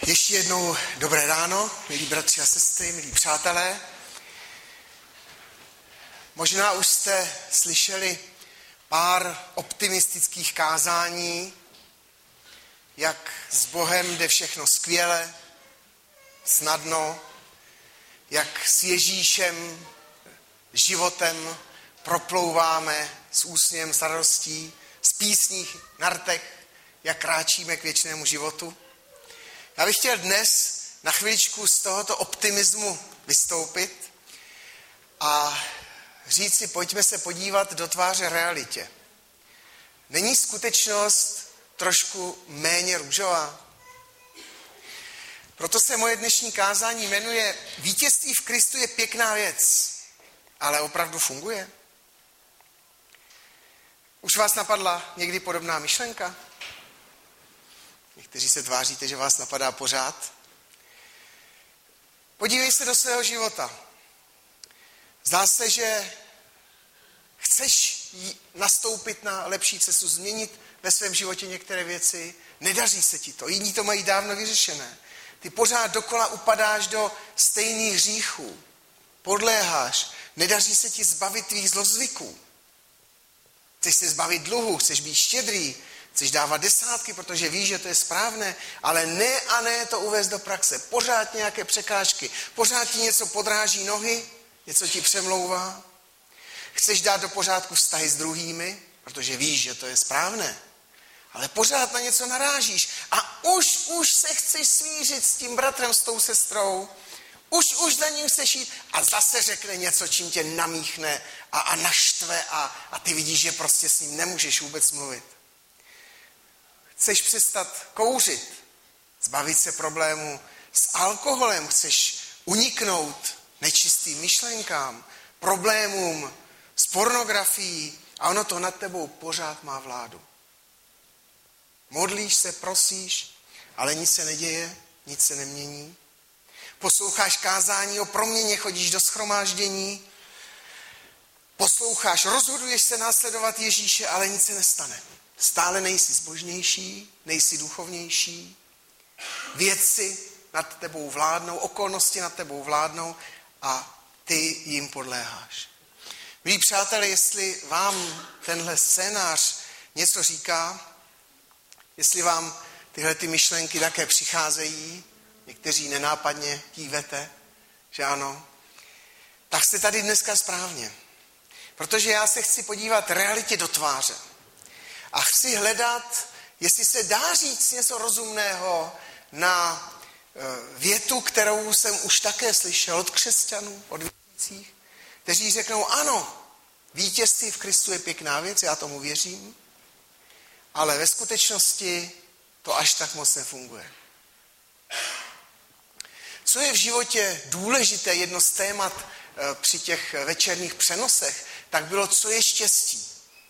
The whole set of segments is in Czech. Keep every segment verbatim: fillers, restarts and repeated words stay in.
Ještě jednou dobré ráno, milí bratři a sestry, milí přátelé. Možná už jste slyšeli pár optimistických kázání, jak s Bohem jde všechno skvěle, snadno, jak s Ježíšem životem proplouváme s úsměvem, s radostí, z písní na rtech, jak kráčíme k věčnému životu. Já bych chtěl dnes na chviličku z tohoto optimismu vystoupit a říct si, pojďme se podívat do tváře realitě. Není skutečnost trošku méně růžová? Proto se moje dnešní kázání jmenuje Vítězství v Kristu je pěkná věc, ale opravdu funguje? Už vás napadla někdy podobná myšlenka? Někteří se tváříte, že vás napadá pořád. Podívej se do svého života. Zdá se, že chceš nastoupit na lepší cestu, změnit ve svém životě některé věci. Nedaří se ti to. Jiní to mají dávno vyřešené. Ty pořád dokola upadáš do stejných hříchů. Podléháš. Nedaří se ti zbavit tvých zlozvyků. Chceš se zbavit dluhu, chceš být štědrý, chceš dávat desátky, protože víš, že to je správné, ale ne a ne to uvést do praxe. Pořád nějaké překážky, pořád ti něco podráží nohy, něco ti přemlouvá. Chceš dát do pořádku vztahy s druhými, protože víš, že to je správné, ale pořád na něco narážíš a už, už se chceš smířit s tím bratrem, s tou sestrou, už, už za ním chceš jít a zase řekne něco, čím tě namíchne a, a naštve a, a ty vidíš, že prostě s ním nemůžeš vůbec mluvit. Chceš přestat kouřit, zbavit se problému s alkoholem, chceš uniknout nečistým myšlenkám, problémům s pornografií a ono to nad tebou pořád má vládu. Modlíš se, prosíš, ale nic se neděje, nic se nemění. Posloucháš kázání o proměně, chodíš do shromáždění, posloucháš, rozhoduješ se následovat Ježíše, ale nic se nestane. Stále nejsi zbožnější, nejsi duchovnější, věci nad tebou vládnou, okolnosti nad tebou vládnou a ty jim podléháš. Milí přátelé, jestli vám tenhle scénář něco říká, jestli vám tyhle ty myšlenky také přicházejí, někteří nenápadně kývete, že ano, tak jste tady dneska správně. Protože já se chci podívat realitě do tváře. A chci hledat, jestli se dá říct něco rozumného na větu, kterou jsem už také slyšel od křesťanů, od věřících, kteří řeknou, ano, vítězství v Kristu je pěkná věc, já tomu věřím, ale ve skutečnosti to až tak moc nefunguje. Co je v životě důležité, jedno z témat při těch večerních přenosech, tak bylo, co je štěstí.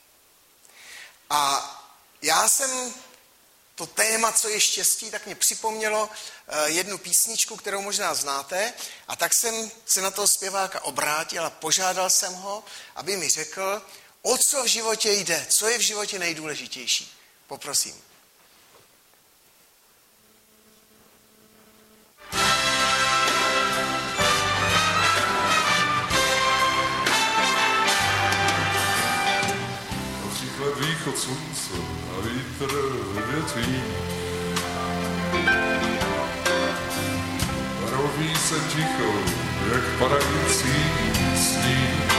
A já jsem to téma, co je štěstí, tak mě připomnělo jednu písničku, kterou možná znáte, a tak jsem se na toho zpěváka obrátil a požádal jsem ho, aby mi řekl, o co v životě jde, co je v životě nejdůležitější. Poprosím. Východ slunce a vítr větví. Roví se ticho, jak padající sníh.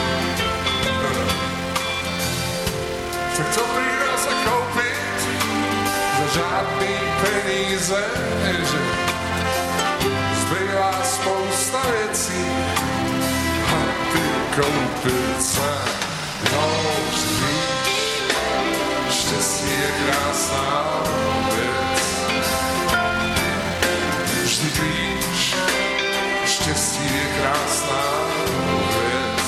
Tak co prýdá se koupit za žádný peníze, že zbývá spousta věcí a ty koupit se noží. Štěstí je krásná věc. Vždyť víš, štěstí je krásná věc.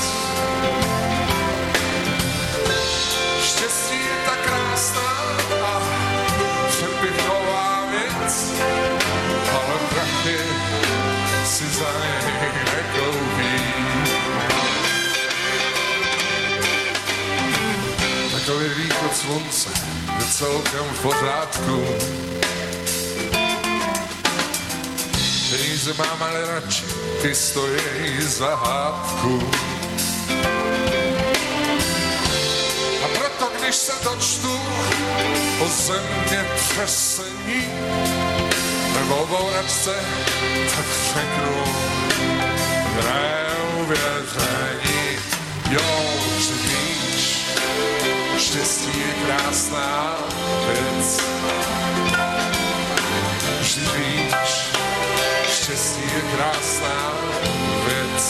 Štěstí je tak krásná a přepichová věc, ale prachy si za něj nekoupí. Takový východ slunce je celkem v pořádku. peníze mám, ale radši ty stojí za hádku. A proto, když se dočtu o zemětřesení nebo o bouračce, tak řeknu neuvěření. Jo, že víš, štěstí je krásná věc. Vždyť víš, štěstí je krásná věc.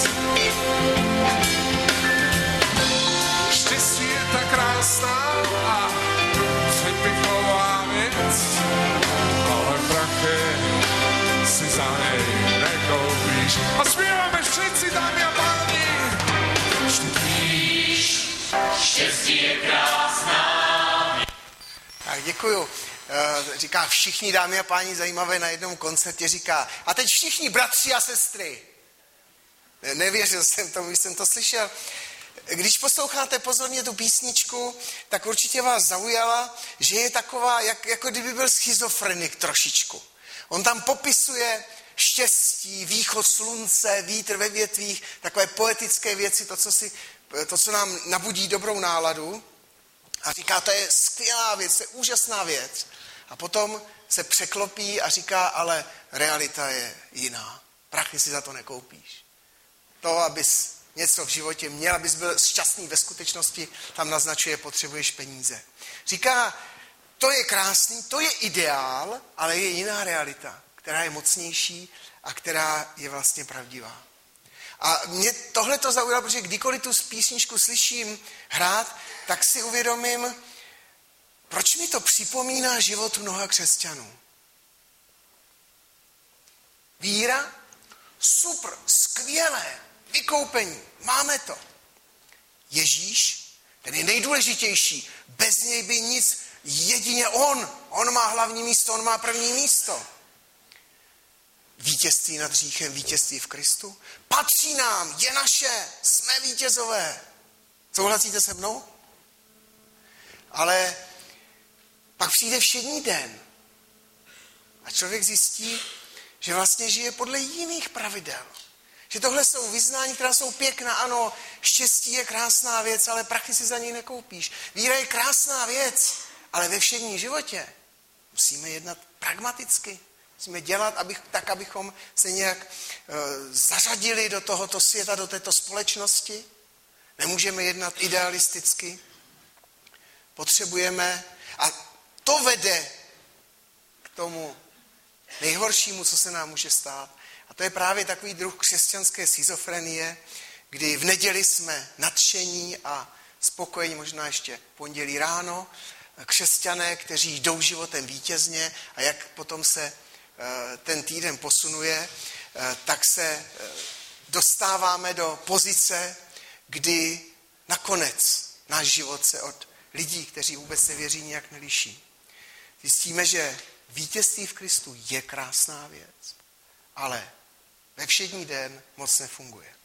Štěstí je tak krásná a přepichová věc, ale prachy si za něj nekoupíš. A zpíváme všichni, dámy a páni. Vždyť víš, štěstí je krásná. Tak děkuju. Říká všichni, dámy a páni, zajímavé na jednom koncertě, říká a teď všichni bratři a sestry. Nevěřil jsem tomu, když jsem to slyšel. Když posloucháte pozorně tu písničku, tak určitě vás zaujala, že je taková, jak, jako kdyby byl schizofrenik trošičku. On tam popisuje štěstí, východ slunce, vítr ve větvích, takové poetické věci, to, co, si, to, co nám nabudí dobrou náladu. A říká, to je skvělá věc, to je úžasná věc. A potom se překlopí a říká, ale realita je jiná. Prachy si za to nekoupíš. To, abys něco v životě měl, abys byl šťastný ve skutečnosti, tam naznačuje, potřebuješ peníze. Říká, to je krásný, to je ideál, ale je jiná realita, která je mocnější a která je vlastně pravdivá. A mě tohle to zaujalo, protože kdykoliv tu písničku slyším hrát, tak si uvědomím, proč mi to připomíná život mnoha křesťanů. Víra, super, skvělé, vykoupení, máme to. Ježíš, ten je nejdůležitější, bez něj by nic, jedině on, on má hlavní místo, on má první místo. Vítězství nad hříchem, vítězství v Kristu. Patří nám, je naše, jsme vítězové. Souhlasíte se mnou? Ale pak přijde všední den a člověk zjistí, že vlastně žije podle jiných pravidel. Že tohle jsou vyznání, která jsou pěkná. Ano, štěstí je krásná věc, ale prachy si za něj nekoupíš. Víra je krásná věc, ale ve všedním životě musíme jednat pragmaticky. Musíme dělat abych, tak, abychom se nějak e, zařadili do tohoto světa, do této společnosti. Nemůžeme jednat idealisticky. Potřebujeme, a to vede k tomu nejhoršímu, co se nám může stát. A to je právě takový druh křesťanské schizofrenie, kdy v neděli jsme nadšení a spokojení, možná ještě pondělí ráno, křesťané, kteří jdou životem vítězně a jak potom se ten týden posunuje, tak se dostáváme do pozice, kdy nakonec náš život se od lidí, kteří vůbec nevěří, nějak neliší. Zjistíme, že vítězství v Kristu je krásná věc, ale ve všední den moc nefunguje.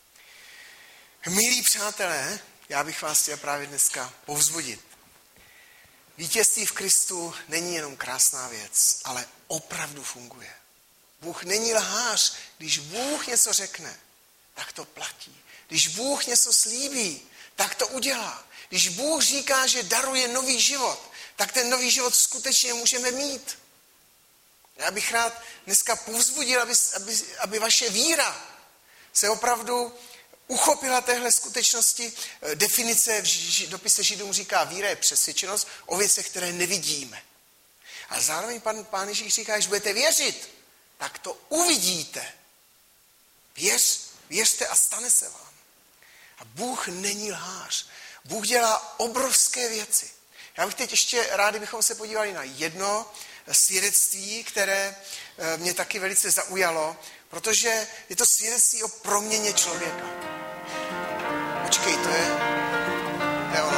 Milí přátelé, já bych vás chtěl právě dneska povzbudit. Vítězství v Kristu není jenom krásná věc, ale opravdu funguje. Bůh není lhář. Když Bůh něco řekne, tak to platí. Když Bůh něco slíbí, tak to udělá. Když Bůh říká, že daruje nový život, tak ten nový život skutečně můžeme mít. Já bych rád dneska povzbudil, aby, aby, aby vaše víra se opravdu uchopila téhle skutečnosti. Definice v dopise Židům říká, víra je přesvědčenost o věcech, které nevidíme. A zároveň pan, pán Ježíš říká, že budete věřit, tak to uvidíte. Věř, věřte a stane se vám. A Bůh není lhář. Bůh dělá obrovské věci. Já bych teď ještě rád, kdybychom se podívali na jedno svědectví, které mě taky velice zaujalo, protože je to svědectví o proměně člověka. Počkej, to je, to je ono.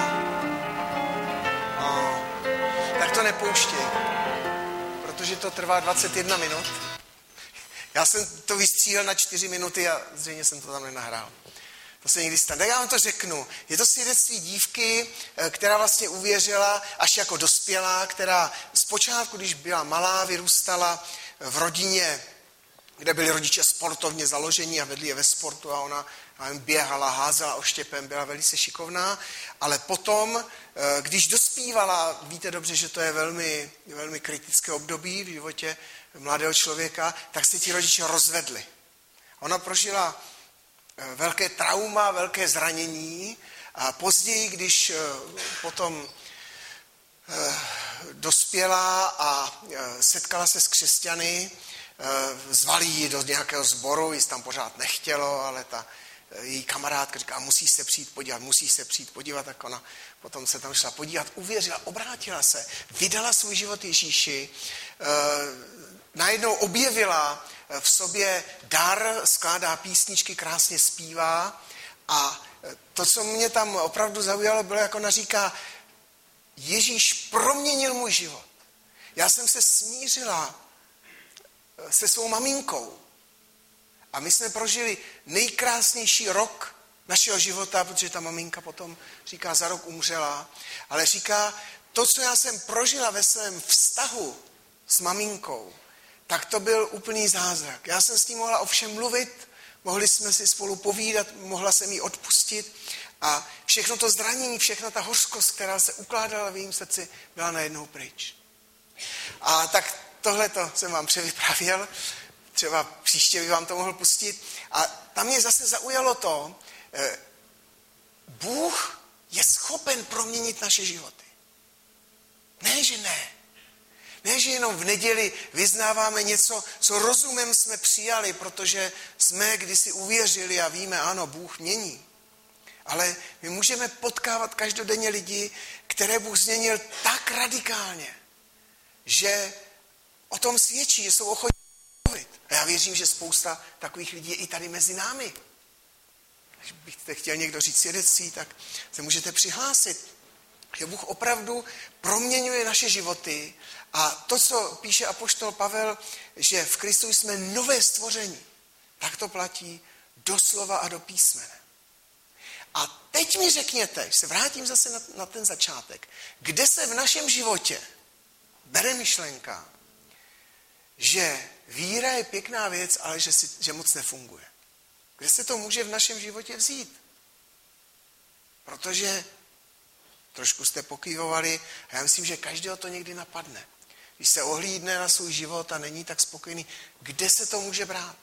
No, tak to nepouštěj, protože to trvá dvacet jedna minut. Já jsem to vystříhal na čtyři minuty a zřejmě jsem to tam nenahrál. To se někdy stane. Tak já vám to řeknu. Je to svědectví dívky, která vlastně uvěřila až jako dospělá, která zpočátku, když byla malá, vyrůstala v rodině kde byli rodiče sportovně založení a vedli je ve sportu a ona běhala, házela oštěpem, byla velice šikovná, ale potom, když dospívala, víte dobře, že to je velmi, velmi kritické období v životě mladého člověka, tak se ti rodiče rozvedli. Ona prožila velké trauma, velké zranění a později, když potom dospěla a setkala se s křesťany, zvali ji do nějakého sboru, ji tam pořád nechtělo, ale ta její kamarádka říká, musíš se přijít podívat, musíš se přijít podívat, tak ona potom se tam šla podívat, uvěřila, obrátila se, vydala svůj život Ježíši, najednou objevila v sobě dar, skládá písničky, krásně zpívá a to, co mě tam opravdu zaujalo, bylo, jak ona říká, Ježíš proměnil můj život. Já jsem se smířila se svou maminkou a my jsme prožili nejkrásnější rok našeho života, protože ta maminka potom, říká, za rok umřela, ale říká, to, co já jsem prožila ve svém vztahu s maminkou, tak to byl úplný zázrak. Já jsem s ní mohla o všem mluvit, mohli jsme si spolu povídat, mohla jsem jí odpustit a všechno to zranění, všechna ta hořkost, která se ukládala v jejím srdci, byla najednou pryč. A tak tohleto jsem vám převyprávěl, třeba příště bych vám to mohl pustit. A tam mě zase zaujalo to, Bůh je schopen proměnit naše životy. Ne, že ne. Ne, že jenom v neděli vyznáváme něco, co rozumem jsme přijali, protože jsme kdysi uvěřili a víme, ano, Bůh mění. Ale my můžeme potkávat každodenně lidi, které Bůh změnil tak radikálně, že o tom svědčí, že jsou ochotní mluvit. A já věřím, že spousta takových lidí je i tady mezi námi. Když byste chtěl někdo říct svědectví, tak se můžete přihlásit. Že Bůh opravdu proměňuje naše životy a to, co píše apoštol Pavel, že v Kristu jsme nové stvoření, tak to platí doslova a do písmene. A teď mi řekněte, když se vrátím zase na, na ten začátek, kde se v našem životě bere myšlenka, že víra je pěkná věc, ale že, si, že moc nefunguje. Kde se to může v našem životě vzít? Protože trošku jste pokývovali a já myslím, že každého to někdy napadne. Když se ohlídne na svůj život a není tak spokojený, kde se to může brát?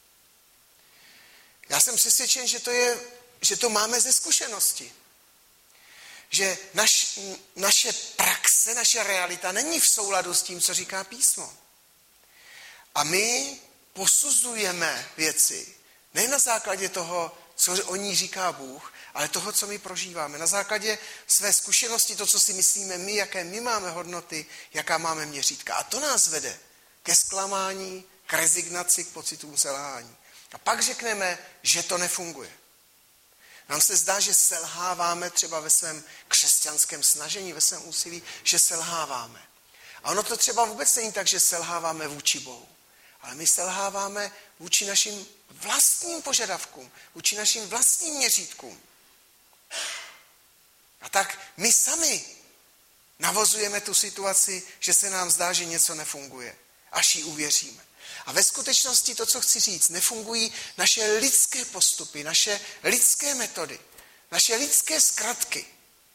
Já jsem přesvědčen, že to, je, že to máme ze zkušenosti. Že naš, naše praxe, naše realita není v souladu s tím, co říká písmo. A my posuzujeme věci ne na základě toho, co o ní říká Bůh, ale toho, co my prožíváme. Na základě své zkušenosti, to, co si myslíme my, jaké my máme hodnoty, jaká máme měřítka. A to nás vede ke zklamání, k rezignaci, k pocitům selhání. A pak řekneme, že to nefunguje. Nám se zdá, že selháváme třeba ve svém křesťanském snažení, ve svém úsilí, že selháváme. A ono to třeba vůbec není tak, že selháváme vůči Bohu. Ale my selháváme vůči našim vlastním požadavkům, vůči našim vlastním měřítkům. A tak my sami navozujeme tu situaci, že se nám zdá, že něco nefunguje, až ji uvěříme. A ve skutečnosti to, co chci říct, nefungují naše lidské postupy, naše lidské metody, naše lidské zkratky.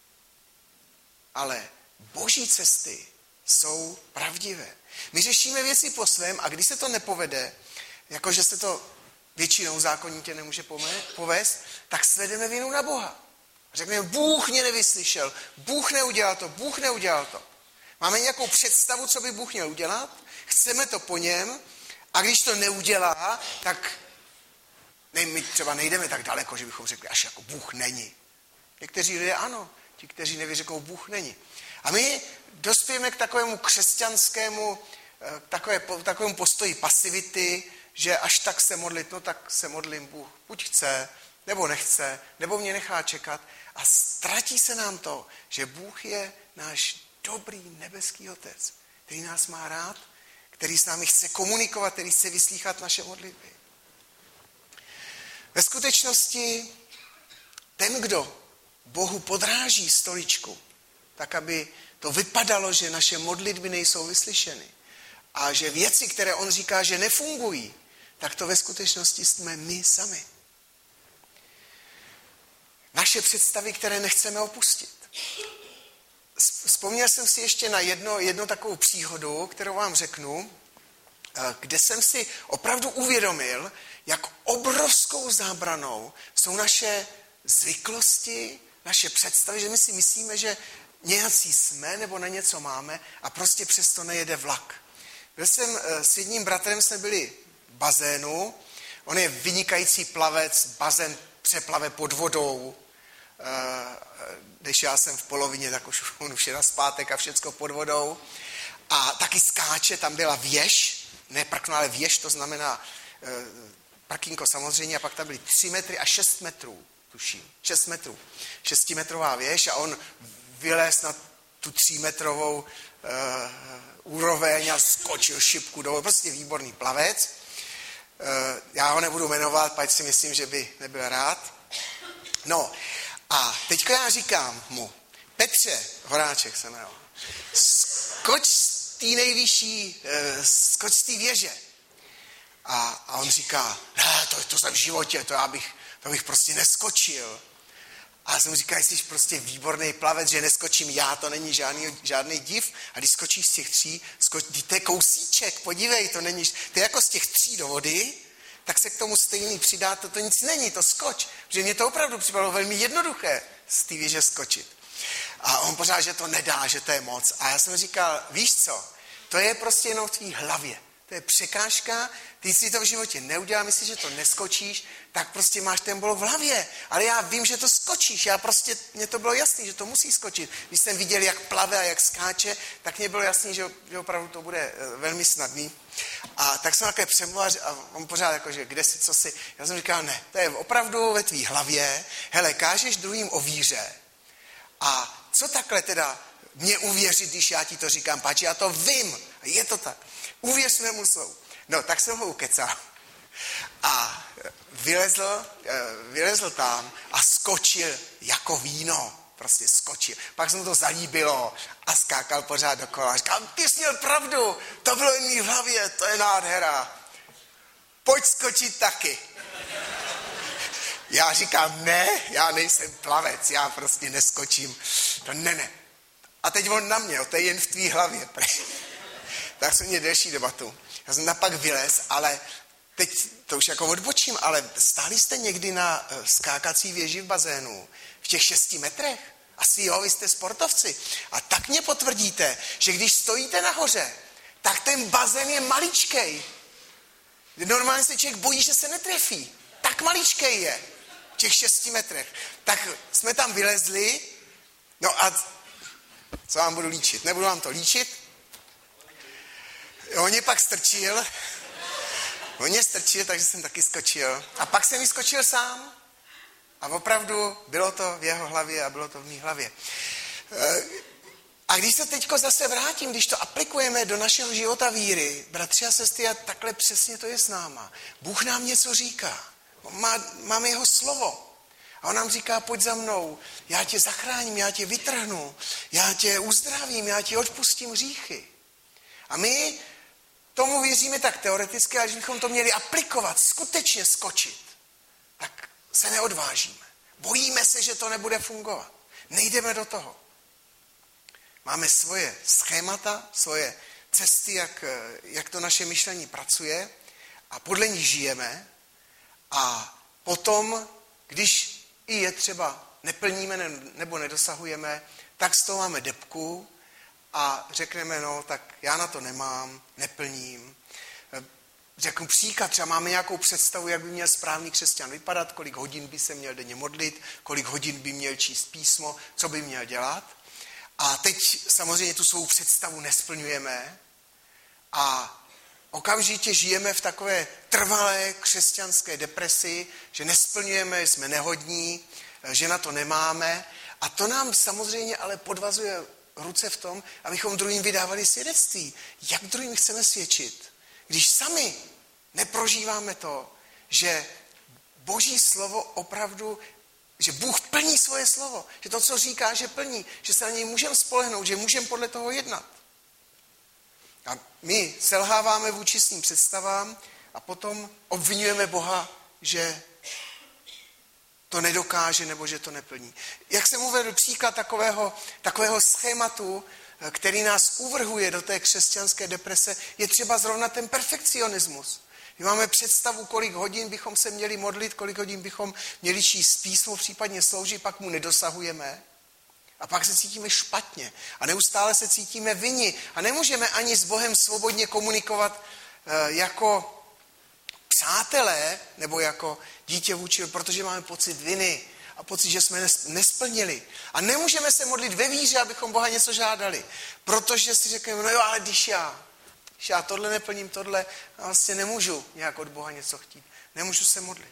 Ale Boží cesty jsou pravdivé. My řešíme věci po svém a když se to nepovede, jakože se to většinou zákonitě nemůže povést, tak svedeme vinu na Boha. Řekneme, Bůh mě nevyslyšel, Bůh neudělal to, Bůh neudělal to. Máme nějakou představu, co by Bůh měl udělat, chceme to po něm a když to neudělá, tak ne, my třeba nejdeme tak daleko, že bychom řekli, až jako Bůh není. Někteří lidé ano, ti, kteří neví, řekou, Bůh není. A my dospějeme k takovému křesťanskému, takové, takovému postoji pasivity, že až tak se modlit, no tak se modlím, Bůh buď chce, nebo nechce, nebo mě nechá čekat. A ztratí se nám to, že Bůh je náš dobrý nebeský otec, který nás má rád, který s námi chce komunikovat, který chce vyslýchat naše modlitby. Ve skutečnosti ten, kdo Bohu podráží stoličku, tak aby to vypadalo, že naše modlitby nejsou vyslyšeny a že věci, které on říká, že nefungují, tak to ve skutečnosti jsme my sami. Naše představy, které nechceme opustit. Vzpomněl jsem si ještě na jedno, jednu takovou příhodu, kterou vám řeknu, kde jsem si opravdu uvědomil, jak obrovskou zábranou jsou naše zvyklosti, naše představy, že my si myslíme, že nějací jsme nebo na něco máme a prostě přesto nejede vlak. Byl jsem s jedním bratrem, jsme byli v bazénu, on je vynikající plavec, bazén přeplave pod vodou, když já jsem v polovině, tak už on už je na zpátek a všecko pod vodou. A taky skáče, tam byla věž, ne prkno, ale věž, to znamená e, prkínko samozřejmě, a pak tam byly tři metry a šest metrů, tuším, šest metrů, šestimetrová věž a on vylez na tu třímetrovou e, úroveň a skočil šipku dolů, prostě výborný plavec. E, já ho nebudu jmenovat, pač si myslím, že by nebyl rád. No, a teďko já říkám mu, Petře, Horáček se jmenoval, skoč z té nejvyšší, skoč z té věže. A, a on říká, ne, to, to jsem v životě, to já bych, to bych prostě neskočil. A já jsem říkal, jsi prostě výborný plavec, že neskočím já, to není žádný, žádný div. A když skočíš z těch tří, skoč, to je kousíček, podívej, to není, to je jako z těch tří do vody, tak se k tomu stejný přidá, to, to nic není, to skoč. Protože mě to opravdu připadalo velmi jednoduché z té věže skočit. A on pořád, že to nedá, že to je moc. A já jsem říkal, víš co, to je prostě jenom v tvý hlavě. To je překážka, ty si to v životě neudělal, myslíš, že to neskočíš, tak prostě máš ten bolo v hlavě. Ale já vím, že to skočíš, já prostě, mně to bylo jasný, že to musí skočit. Když jsem viděl, jak plave a jak skáče, tak mně bylo jasný, že, že opravdu to bude velmi snadný. A tak jsem takové přemluval a on pořád jako, že kde si, co si. Já jsem říkal, ne, to je opravdu ve tvý hlavě. Hele, kážeš druhým o víře. A co takhle teda mě uvěřit, když já ti to říkám, páči, já to vím, je to tak. Uvěř mému slovu. No, tak jsem ho ukecal. A vylezl, vylezl tam a skočil jako víno. Prostě skočil. Pak se mu to zalíbilo a skákal pořád dokola. A říkal, ty jsi měl pravdu, to bylo jen mý v hlavě, to je nádhera. Pojď skočit taky. Já říkám, ne, já nejsem plavec, já prostě neskočím. To ne, ne. A teď on na mě, to je jen v tvý hlavě. Tak jsem měl delší debatu. Já jsem napak vylez, ale teď to už jako odbočím, ale stáli jste někdy na skákací věži v bazénu v těch šesti metrech? Asi jo, vy jste sportovci. A tak mě potvrdíte, že když stojíte nahoře, tak ten bazén je maličkej. Normálně se člověk bojí, že se netrefí. Tak maličkej je. V těch šesti metrech. Tak jsme tam vylezli, no a co vám budu líčit? Nebudu vám to líčit. On mě pak strčil. On mě strčil, takže jsem taky skočil. A pak jsem ji skočil sám. A opravdu bylo to v jeho hlavě a bylo to v mý hlavě. A když se teďko zase vrátím, když to aplikujeme do našeho života víry, bratři a sestry, a takhle přesně to je s náma. Bůh nám něco říká. Má, máme jeho slovo. A on nám říká, pojď za mnou, já tě zachráním, já tě vytrhnu, já tě uzdravím, já ti odpustím hříchy. A my tomu věříme tak teoreticky, ale když bychom to měli aplikovat, skutečně skočit, tak se neodvážíme. Bojíme se, že to nebude fungovat. Nejdeme do toho. Máme svoje schémata, svoje cesty, jak, jak to naše myšlení pracuje a podle ní žijeme a potom, když i je třeba neplníme nebo nedosahujeme, tak z toho máme debku a řekneme, no tak já na to nemám, neplním. Řeknu příklad, třeba máme nějakou představu, jak by měl správný křesťan vypadat, kolik hodin by se měl denně modlit, kolik hodin by měl číst písmo, co by měl dělat. A teď samozřejmě tu svou představu nesplňujeme a okamžitě žijeme v takové trvalé křesťanské depresi, že nesplňujeme, jsme nehodní, že na to nemáme. A to nám samozřejmě ale podvazuje ruce v tom, abychom druhým vydávali svědectví. Jak druhým chceme svědčit? Když sami neprožíváme to, že Boží slovo opravdu, že Bůh plní svoje slovo, že to, co říká, že plní, že se na něj můžeme spolehnout, že můžeme podle toho jednat. A my selháváme vůči svým představám a potom obvinujeme Boha, že to nedokáže nebo že to neplní. Jak jsem uvedl příklad takového, takového schématu, který nás uvrhuje do té křesťanské deprese, je třeba zrovna ten perfekcionismus. My máme představu, kolik hodin bychom se měli modlit, kolik hodin bychom měli číst písmo, případně sloužit, pak mu nedosahujeme. A pak se cítíme špatně. A neustále se cítíme vinni. A nemůžeme ani s Bohem svobodně komunikovat e, jako přátelé nebo jako dítě vůči, protože máme pocit viny a pocit, že jsme nesplnili. A nemůžeme se modlit ve víře, abychom Boha něco žádali. Protože si řekneme, no jo, ale když já, když já tohle neplním, tohle, vlastně nemůžu nějak od Boha něco chtít. Nemůžu se modlit.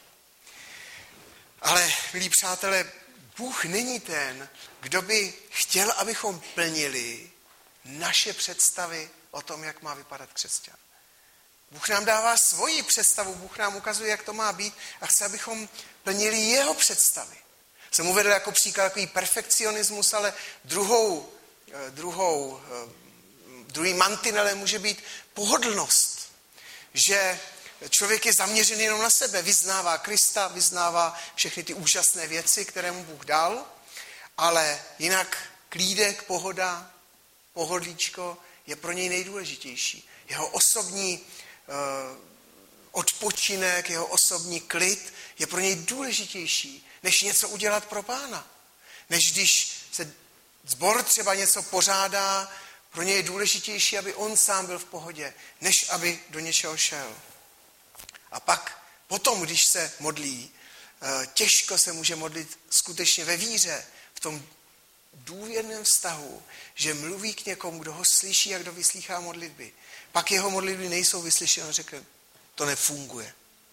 Ale, milí přátelé, Bůh není ten, kdo by chtěl, abychom plnili naše představy o tom, jak má vypadat křesťan. Bůh nám dává svoji představu, Bůh nám ukazuje, jak to má být a chce, abychom plnili jeho představy. Jsem uvedl jako příklad takový perfekcionismus, ale druhou, druhou, druhý mantinelem může být pohodlnost. Že člověk je zaměřený jenom na sebe, vyznává Krista, vyznává všechny ty úžasné věci, které mu Bůh dal, ale jinak klídek, pohoda, pohodlíčko je pro něj nejdůležitější. Jeho osobní uh, odpočinek, jeho osobní klid je pro něj důležitější, než něco udělat pro Pána. Než když se sbor třeba něco pořádá, pro něj je důležitější, aby on sám byl v pohodě, než aby do něčeho šel. A pak potom, když se modlí, těžko se může modlit skutečně ve víře, v tom důvěrném vztahu, že mluví k někomu, kdo ho slyší a kdo vyslýchá modlitby. Pak jeho modlitby nejsou vyslyšeny, on řekl, to nefunguje.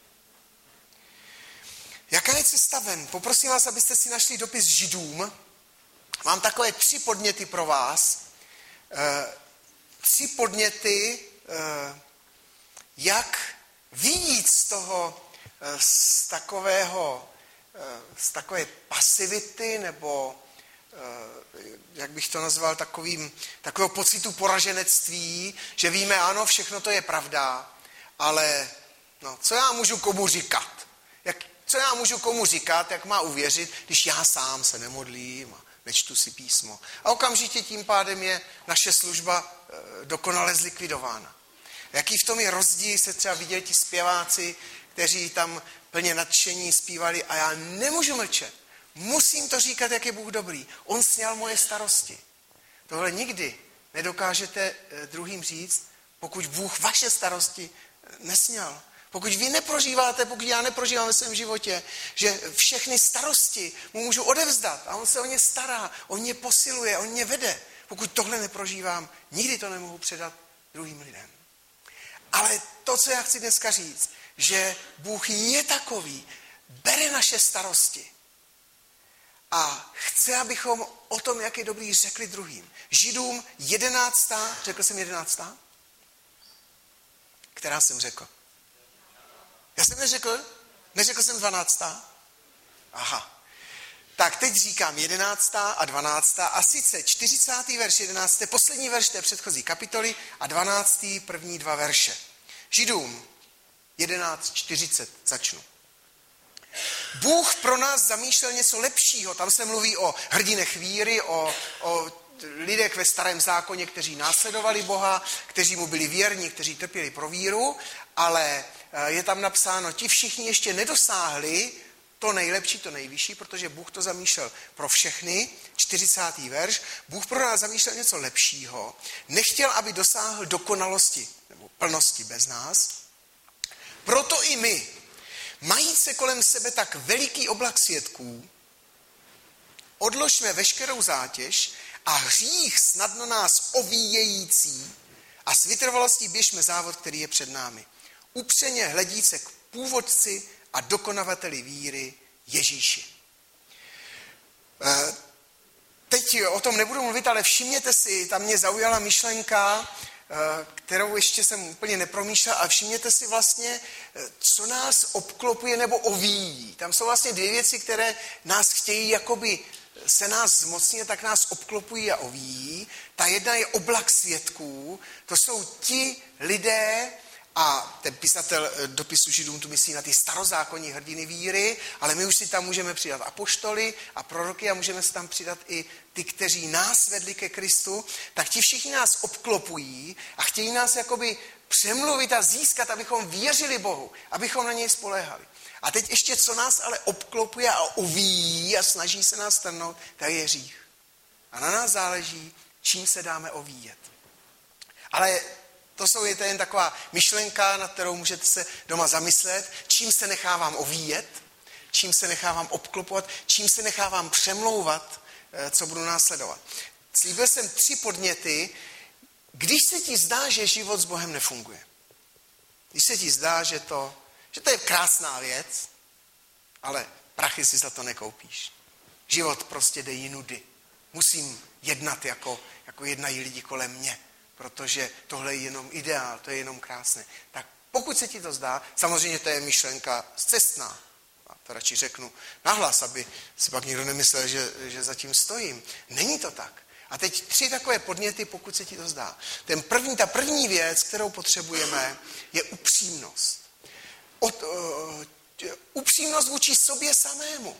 Jaká je cesta ven? Poprosím vás, abyste si našli dopis Židům. Mám takové tři podněty pro vás. E, tři podněty, e, jak vyjít z toho, z takového, z takové pasivity, nebo jak bych to nazval, takovým, takového pocitu poraženectví, že víme, ano, všechno to je pravda, ale no, co já můžu komu říkat? Jak, co já můžu komu říkat, jak má uvěřit, když já sám se nemodlím a nečtu si písmo. A okamžitě tím pádem je naše služba dokonale zlikvidována. Jaký v tom je rozdíl, se třeba viděli ti zpěváci, kteří tam plně nadšení zpívali a já nemůžu mlčet. Musím to říkat, jak je Bůh dobrý. On sněl moje starosti. Tohle nikdy nedokážete druhým říct, pokud Bůh vaše starosti nesněl. Pokud vy neprožíváte, pokud já neprožívám ve svém životě, že všechny starosti mu můžu odevzdat a on se o ně stará, on mě posiluje, on mě vede. Pokud tohle neprožívám, nikdy to nemohu předat druhým lidem. Ale to, co já chci dneska říct, že Bůh je takový, bere naše starosti a chce, abychom o tom, jak je dobrý, řekli druhým. Židům jedenáctá, řekl jsem jedenáctá? Která jsem řekl? Já jsem neřekl? Neřekl jsem dvanáctá? Aha. Tak teď říkám jedenáctá a dvanáctá a sice čtyřicátý verš jedenáctý, poslední verš té předchozí kapitoly a dvanáctý první dva verše. Židům jedenáct čtyřicet začnu. Bůh pro nás zamýšlel něco lepšího. Tam se mluví o hrdinech víry, o, o lidech ve starém zákoně, kteří následovali Boha, kteří mu byli věrní, kteří trpěli pro víru, ale je tam napsáno, ti všichni ještě nedosáhli to nejlepší, to nejvyšší, protože Bůh to zamýšlel pro všechny, čtyřicátý verš, Bůh pro nás zamýšlel něco lepšího, nechtěl, aby dosáhl dokonalosti, nebo plnosti bez nás, proto i my, majíc se kolem sebe tak veliký oblak svědků, odložme veškerou zátěž a hřích snadno nás ovíjející a s vytrvalostí běžme závod, který je před námi. Upřeně hledíce k původci a dokonavateli víry Ježíši. Teď o tom nebudu mluvit, ale všimněte si, tam mě zaujala myšlenka, kterou ještě jsem úplně nepromýšlel, a všimněte si vlastně, co nás obklopuje nebo ovíjí. Tam jsou vlastně dvě věci, které nás chtějí, jakoby se nás zmocnit, tak nás obklopují a ovíjí. Ta jedna je oblak svědků, to jsou ti lidé A ten pisatel dopisu Židům tu myslí na ty starozákonní hrdiny víry, ale my už si tam můžeme přidat apoštoly a proroky a můžeme si tam přidat i ty, kteří nás vedli ke Kristu, tak ti všichni nás obklopují a chtějí nás jakoby přemluvit a získat, abychom věřili Bohu, abychom na něj spoléhali. A teď ještě, co nás ale obklopuje a uvíjí a snaží se nás trhnout, tak je hřích. A na nás záleží, čím se dáme ovíjet. Ale to jsou je to jen taková myšlenka, nad kterou můžete se doma zamyslet, čím se nechávám ovíjet, čím se nechávám obklopovat, čím se nechávám přemlouvat, co budu následovat. Slíbil jsem tři podněty, když se ti zdá, že život s Bohem nefunguje. Když se ti zdá, že to, že to je krásná věc, ale prachy si za to nekoupíš. Život prostě jde jinudy. Musím jednat, jako, jako jednají lidi kolem mě, protože tohle je jenom ideál, to je jenom krásné. Tak pokud se ti to zdá, samozřejmě to je myšlenka scestná. A to radši řeknu nahlas, aby si pak někdo nemyslel, že, že za tím stojím. Není to tak. A teď tři takové podněty, pokud se ti to zdá. Ten první, ta první věc, kterou potřebujeme, je upřímnost. Od, uh, upřímnost vůči sobě samému.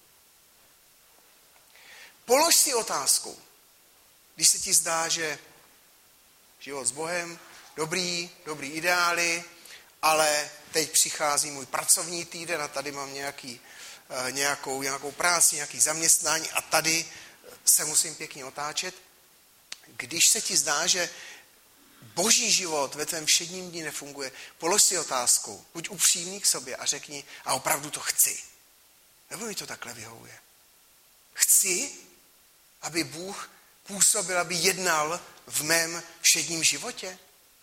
Polož si otázku, když se ti zdá, že život s Bohem, dobrý, dobrý ideály, ale teď přichází můj pracovní týden a tady mám nějaký, uh, nějakou, nějakou práci, nějaký zaměstnání a tady se musím pěkně otáčet. Když se ti zdá, že boží život ve tvém všedním dni nefunguje, polož si otázku, buď upřímný k sobě a řekni, a opravdu to chci. Nebo mi to takhle vyhovuje. Chci, aby Bůh působil, aby jednal v mém všedním životě?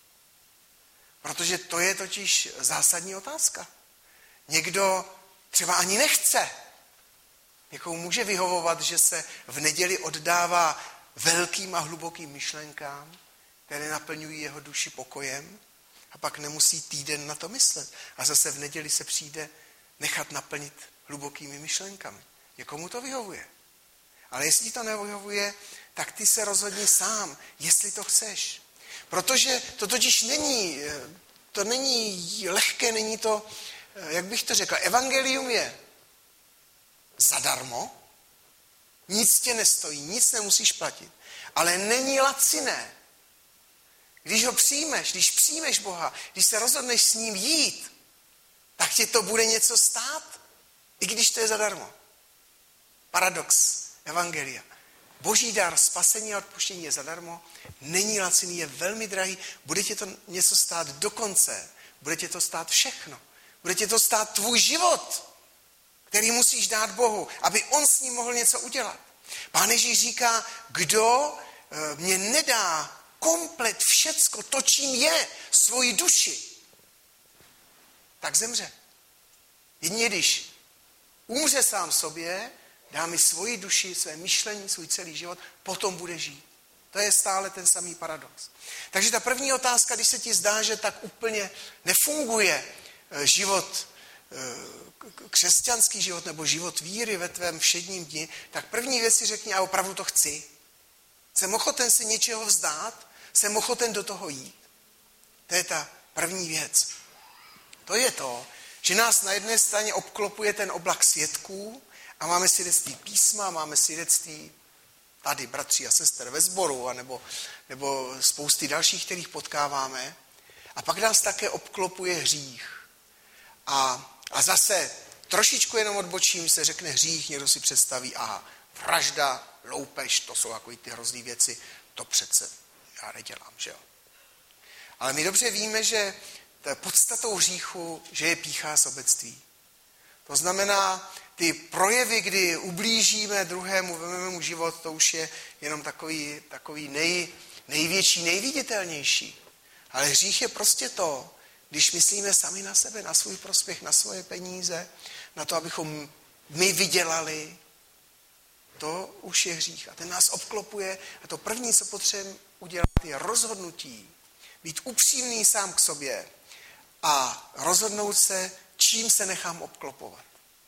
Protože to je totiž zásadní otázka. Někdo třeba ani nechce. Někomu může vyhovovat, že se v neděli oddává velkým a hlubokým myšlenkám, které naplňují jeho duši pokojem a pak nemusí týden na to myslet. A zase v neděli se přijde nechat naplnit hlubokými myšlenkami. Někomu to vyhovuje. Ale jestli ti to nevyhovuje, tak ty se rozhodni sám, jestli to chceš. Protože to totiž není, to není lehké, není to, jak bych to řekl, evangelium je zadarmo, nic tě nestojí, nic nemusíš platit, ale není laciné. Když ho přijmeš, když přijmeš Boha, když se rozhodneš s ním jít, tak tě to bude něco stát, i když to je zadarmo. Paradox evangelia. Boží dar, spasení a odpuštění je zadarmo, není laciný, je velmi drahý, bude tě to něco stát do konce, bude tě to stát všechno, bude tě to stát tvůj život, který musíš dát Bohu, aby on s ním mohl něco udělat. Pán Ježíš říká, kdo mě nedá komplet všecko, to, čím je, svoji duši, tak zemře. Jedině když umře sám sobě, dá mi svoji duši, své myšlení, svůj celý život, potom bude žít. To je stále ten samý paradox. Takže ta první otázka, když se ti zdá, že tak úplně nefunguje život, křesťanský život nebo život víry ve tvém všedním dni, tak první věc si řekni, a opravdu to chci. Jsem ochoten si něčeho vzdát, jsem ochoten do toho jít. To je ta první věc. To je to, že nás na jedné straně obklopuje ten oblak svědků a máme svědectví písma, máme svědectví tady bratří a sester ve sboru, nebo, nebo spousty dalších, kterých potkáváme. A pak nás také obklopuje hřích. A, a zase trošičku jenom odbočím, se řekne hřích, někdo si představí, aha, vražda, loupež, to jsou jako ty hrozný věci, to přece já nedělám, že jo. Ale my dobře víme, že podstatou hříchu, že je pýchá sobectví. To znamená, ty projevy, kdy ublížíme druhému, vezmeme mu život, to už je jenom takový, takový nej, největší, nejviditelnější. Ale hřích je prostě to, když myslíme sami na sebe, na svůj prospěch, na svoje peníze, na to, abychom my vydělali, to už je hřích. A ten nás obklopuje a to první, co potřebujeme udělat, je rozhodnutí. Být upřímný sám k sobě a rozhodnout se, čím se nechám obklopovat.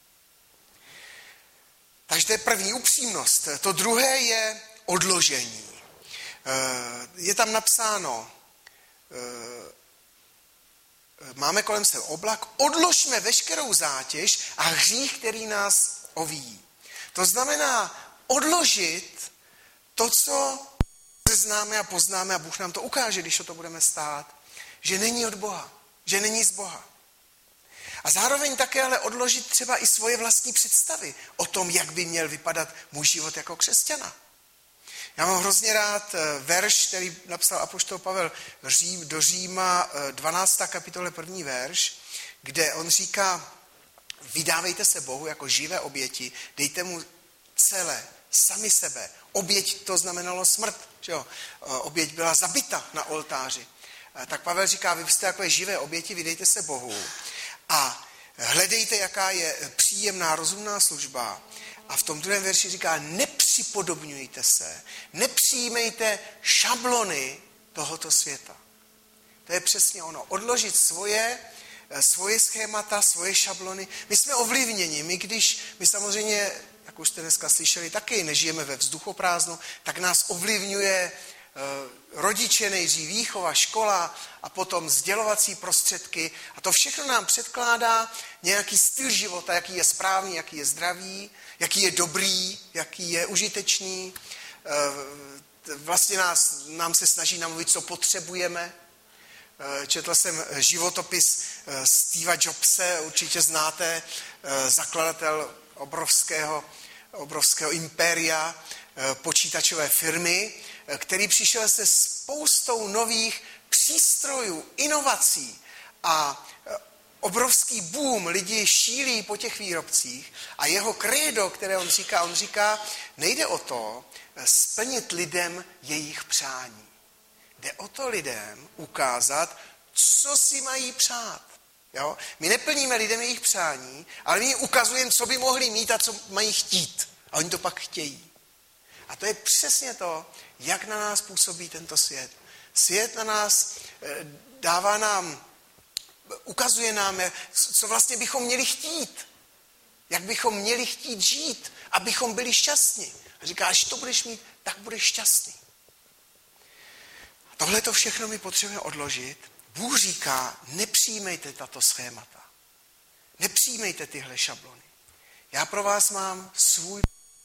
Takže to je první upřímnost. To druhé je odložení. Je tam napsáno, máme kolem sebe oblak, odložme veškerou zátěž a hřích, který nás ovíjí. To znamená odložit to, co známe a poznáme a Bůh nám to ukáže, když o to budeme stát, že není od Boha, že není z Boha. A zároveň také ale odložit třeba i svoje vlastní představy o tom, jak by měl vypadat můj život jako křesťana. Já mám hrozně rád verš, který napsal apoštol Pavel do Říma, dvanáctá kapitole, první verš, kde on říká, vydávejte se Bohu jako živé oběti, dejte mu celé, sami sebe. Oběť to znamenalo smrt, že jo? Oběť byla zabita na oltáři. Tak Pavel říká, vy jste takové živé oběti, vydejte se Bohu a hledejte, jaká je příjemná, rozumná služba. A v tom druhém verši říká, nepřipodobňujte se, nepřijímejte šablony tohoto světa. To je přesně ono. Odložit svoje, svoje schémata, svoje šablony. My jsme ovlivněni. My když, my samozřejmě, jak už jste dneska slyšeli, taky nežijeme ve vzduchoprázdnu, tak nás ovlivňuje rodiče, nejdřív výchova, škola a potom sdělovací prostředky. A to všechno nám předkládá nějaký styl života, jaký je správný, jaký je zdravý, jaký je dobrý, jaký je užitečný. Vlastně nás, nám se snaží namluvit, co potřebujeme. Četl jsem životopis Steva Jobse, určitě znáte, zakladatel obrovského, obrovského impéria, počítačové firmy, který přišel se spoustou nových přístrojů, inovací a obrovský boom, lidi šílí po těch výrobcích a jeho krédo, které on říká, on říká, nejde o to splnit lidem jejich přání. Jde o to lidem ukázat, co si mají přát. Jo? My neplníme lidem jejich přání, ale my jim ukazujeme, co by mohli mít a co mají chtít. A oni to pak chtějí. A to je přesně to, jak na nás působí tento svět. Svět na nás dává nám, ukazuje nám, co vlastně bychom měli chtít. Jak bychom měli chtít žít, abychom byli šťastní. A říká, až to budeš mít, tak budeš šťastný. Tohle to všechno my potřebujeme odložit. Bůh říká, nepřijímejte tato schémata. Nepřijímejte tyhle šablony. Já pro vás mám svůj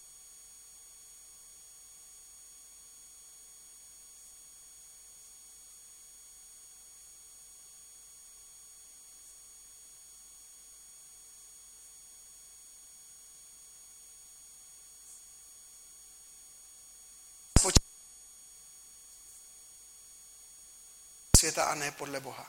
světa a ne podle Boha.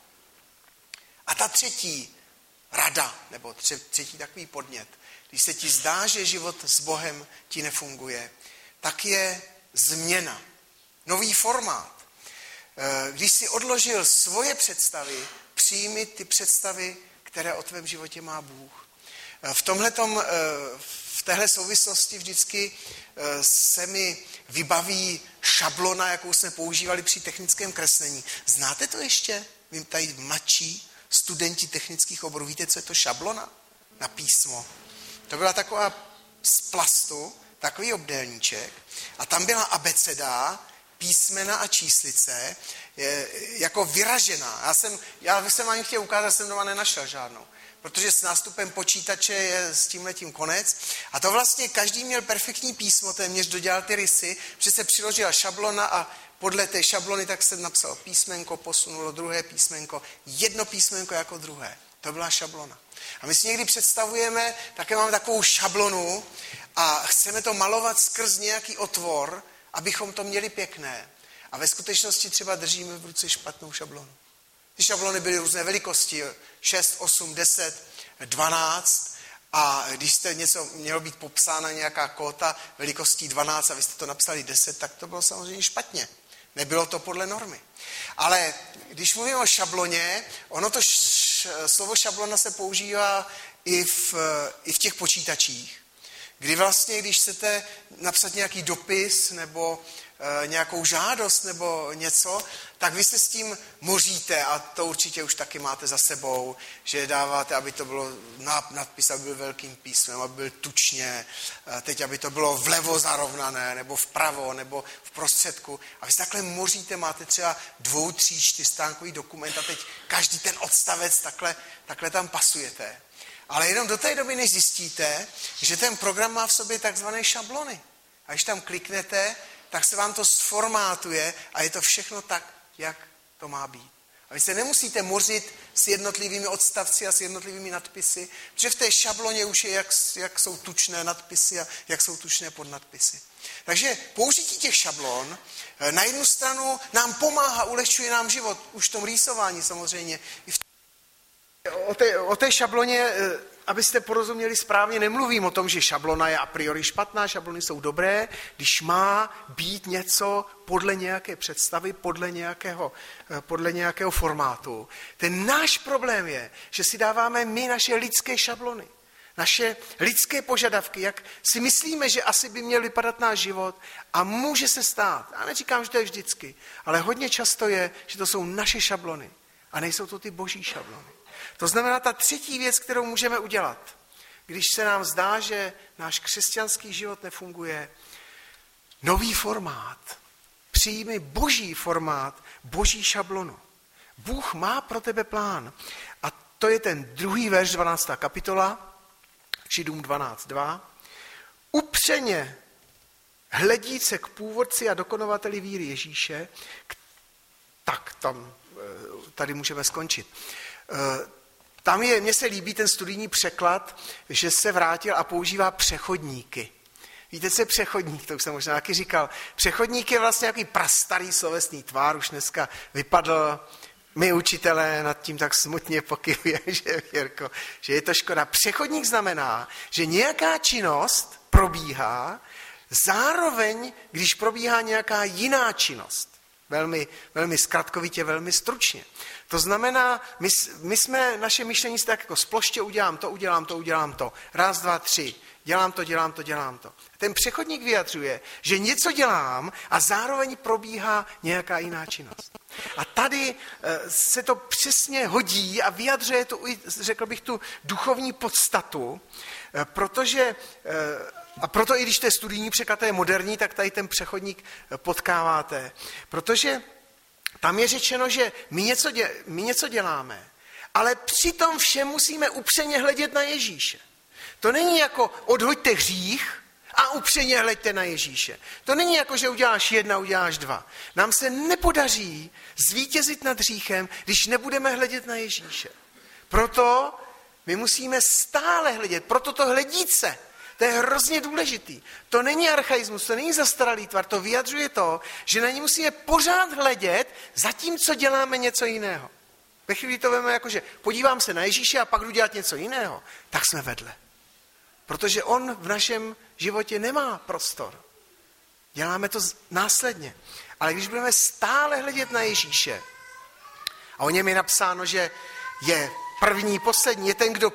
A ta třetí rada, nebo třetí takový podnět, když se ti zdá, že život s Bohem ti nefunguje, tak je změna. Nový formát. Když si odložil svoje představy, přijmi ty představy, které o tvém životě má Bůh. V tomhletom, v téhle souvislosti vždycky se mi vybaví šablona, jakou jsme používali při technickém kreslení. Znáte to ještě? Vím, tady mladší studenti technických oborů. Víte, co je to šablona? Na písmo. To byla taková z plastu, takový obdélníček a tam byla abeceda, písmena a číslice jako vyražená. Já jsem, já jsem vám chtěl ukázat, jsem doma nenašel žádnou. Protože s nástupem počítače je s tímhletím konec. A to vlastně každý měl perfektní písmo, téměř dodělal ty rysy, protože se přiložila šablona a podle té šablony tak se napsal písmenko, posunulo druhé písmenko, jedno písmenko jako druhé. To byla šablona. A my si někdy představujeme, také máme takovou šablonu a chceme to malovat skrz nějaký otvor, abychom to měli pěkné. A ve skutečnosti třeba držíme v ruce špatnou šablonu. Ty šablony byly různé velikosti, šest, osm, deset, dvanáct a když jste něco mělo být popsána nějaká kóta velikostí dvanáct a vy jste to napsali deset, tak to bylo samozřejmě špatně. Nebylo to podle normy. Ale když mluvím o šabloně, ono to š, slovo šablona se používá i v, i v těch počítačích, kdy vlastně, když chcete napsat nějaký dopis nebo e, nějakou žádost nebo něco, tak vy se s tím moříte a to určitě už taky máte za sebou, že dáváte, aby to bylo nadpis, aby byl velkým písmem, aby byl tučně, e, teď aby to bylo vlevo zarovnané, nebo vpravo, nebo v prostředku. A vy se takhle moříte, máte třeba dvou, tří, čtyřstánkový dokument a teď každý ten odstavec takhle, takhle tam pasujete. Ale jenom do té doby, než zjistíte, že ten program má v sobě takzvané šablony. A když tam kliknete, tak se vám to sformátuje a je to všechno tak, jak to má být. A vy se nemusíte mořit s jednotlivými odstavci a s jednotlivými nadpisy, protože v té šabloně už je, jak, jak jsou tučné nadpisy a jak jsou tučné podnadpisy. Takže použití těch šablon na jednu stranu nám pomáhá, ulehčuje nám život, už v tom rýsování samozřejmě. I v O té, o té šabloně, abyste porozuměli správně, nemluvím o tom, že šablona je a priori špatná, šablony jsou dobré, když má být něco podle nějaké představy, podle nějakého, podle nějakého formátu. Ten náš problém je, že si dáváme my naše lidské šablony, naše lidské požadavky, jak si myslíme, že asi by měl vypadat náš život a může se stát. Já neříkám, že to je vždycky, ale hodně často je, že to jsou naše šablony a nejsou to ty boží šablony. To znamená ta třetí věc, kterou můžeme udělat, když se nám zdá, že náš křesťanský život nefunguje, nový formát. Přijmi boží formát, boží šablonu. Bůh má pro tebe plán. A to je ten druhý verš, dvanáctá kapitola, Židům dvanáct dva. Upřeně hledíce k původci a dokonovateli víry Ježíše, tak tam, tady můžeme skončit. Tam je, mně se líbí ten studijní překlad, že se vrátil a používá přechodníky. Víte, co je přechodník? To už jsem možná taky říkal. Přechodník je vlastně nějaký prastarý slovesný tvár, už dneska vypadl. My učitelé nad tím tak smutně pokyvujeme, že, Jirko, že je to škoda. Přechodník znamená, že nějaká činnost probíhá, zároveň, když probíhá nějaká jiná činnost. Velmi, velmi zkratkovitě, velmi stručně. To znamená, my, my jsme, naše myšlení tak jako sploště udělám to, udělám to, udělám to. Raz, dva, tři. Dělám to, dělám to, dělám to. Ten přechodník vyjadřuje, že něco dělám a zároveň probíhá nějaká jiná činnost. A tady se to přesně hodí a vyjadřuje to, řekl bych, tu duchovní podstatu, protože, a proto i když to je studijní překlad, je moderní, tak tady ten přechodník potkáváte. Protože tam je řečeno, že my něco, dě, my něco děláme, ale přitom všem musíme upřeně hledět na Ježíše. To není jako odhoďte hřích a upřeně hleďte na Ježíše. To není jako, že uděláš jedna, uděláš dva. Nám se nepodaří zvítězit nad hříchem, když nebudeme hledět na Ježíše. Proto my musíme stále hledět, proto to hledíce. To je hrozně důležitý. To není archaismus, to není zastaralý tvar, to vyjadřuje to, že na ní musíme pořád hledět, zatímco děláme něco jiného. Ve chvíli to veme jako, že podívám se na Ježíše a pak jdu dělat něco jiného, tak jsme vedle. Protože on v našem životě nemá prostor. Děláme to následně. Ale když budeme stále hledět na Ježíše, a o něm je napsáno, že je první, poslední, je ten, kdo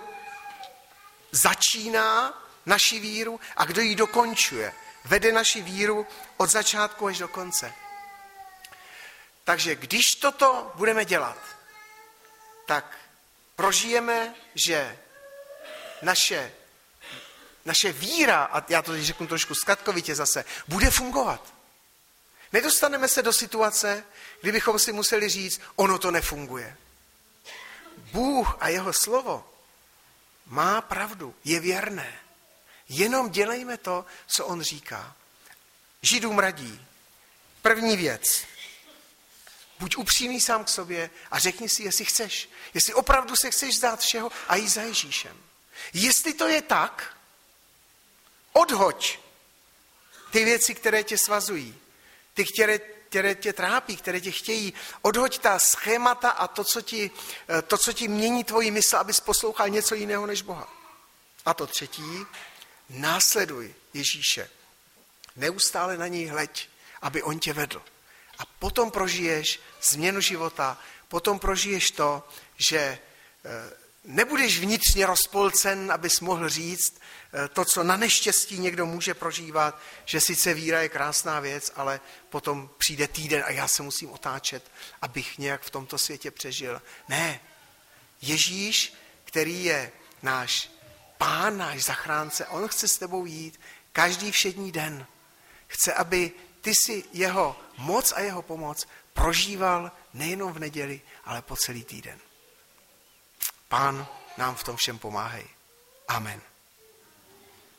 začíná naši víru a kdo ji dokončuje. Vede naši víru od začátku až do konce. Takže když toto budeme dělat, tak prožijeme, že naše, naše víra, a já to řeknu trošku zkratkovitě zase, bude fungovat. Nedostaneme se do situace, kdybychom si museli říct, ono to nefunguje. Bůh a jeho slovo má pravdu, je věrné. Jenom dělejme to, co on říká. Židům radí. První věc. Buď upřímný sám k sobě a řekni si, jestli chceš. Jestli opravdu se chceš vzdát všeho a jít za Ježíšem. Jestli to je tak, odhoď ty věci, které tě svazují. Ty, které, které tě trápí, které tě chtějí. Odhoď ta schémata a to, co ti, to, co ti mění tvoji mysl, abys poslouchal něco jiného než Boha. A to třetí, následuj Ježíše. Neustále na něj hleď, aby on tě vedl. A potom prožiješ změnu života, potom prožiješ to, že nebudeš vnitřně rozpolcen, abys mohl říct to, co na neštěstí někdo může prožívat, že sice víra je krásná věc, ale potom přijde týden a já se musím otáčet, abych nějak v tomto světě přežil. Ne. Ježíš, který je náš Pán, náš zachránce, on chce s tebou jít každý všední den. Chce, aby ty si jeho moc a jeho pomoc prožíval nejenom v neděli, ale po celý týden. Pán nám v tom všem pomáhej. Amen.